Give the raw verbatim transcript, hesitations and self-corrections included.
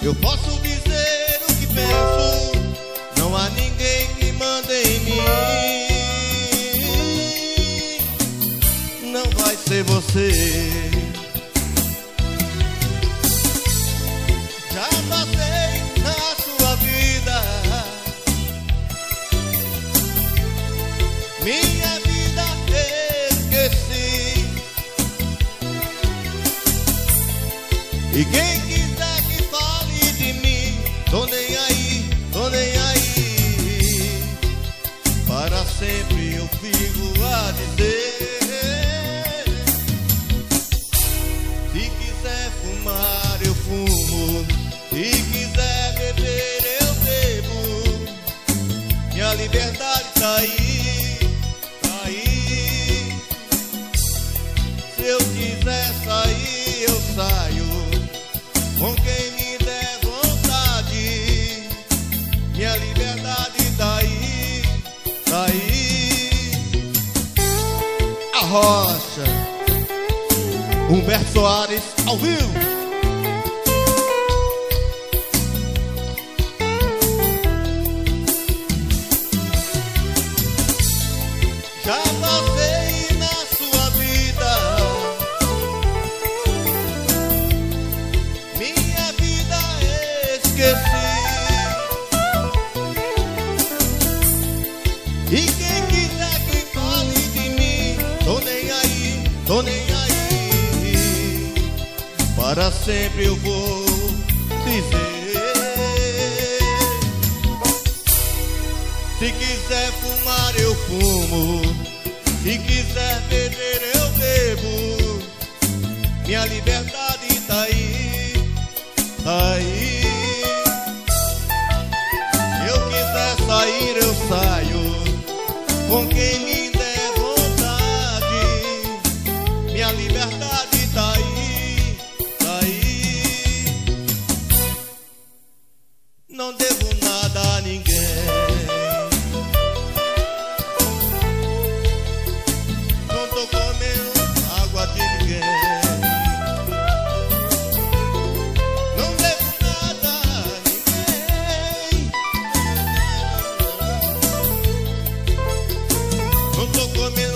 Eu posso dizer o que penso, não há ninguém que mande em mim. Não vai ser você. Já passei na sua vida, minha vida esqueci. E quem quiser que fale de mim, tô nem aí, tô nem aí. Para sempre eu fico a dizer. Se quiser fumar eu fumo, se quiser beber eu bebo. Minha liberdade tá aí, tá aí. Se eu quiser sair eu saio, com quem me der vontade. Minha liberdade tá aí, tá aí. A Rocha, Humberto Soares, ao vivo. Já passei na sua vida, minha vida esqueci. E quem quiser que fale de mim, tô nem aí, tô nem aí. Para sempre eu vou dizer. Se quiser fumar eu fumo, se quiser beber eu bebo. Minha liberdade tá aí, tá aí. Se eu quiser sair eu saio, com quem me der vontade. Minha liberdade tá aí, tá aí. Não devo nada a ninguém, não tô comendo água de ninguém. Não devo nada a ninguém, não tô comendo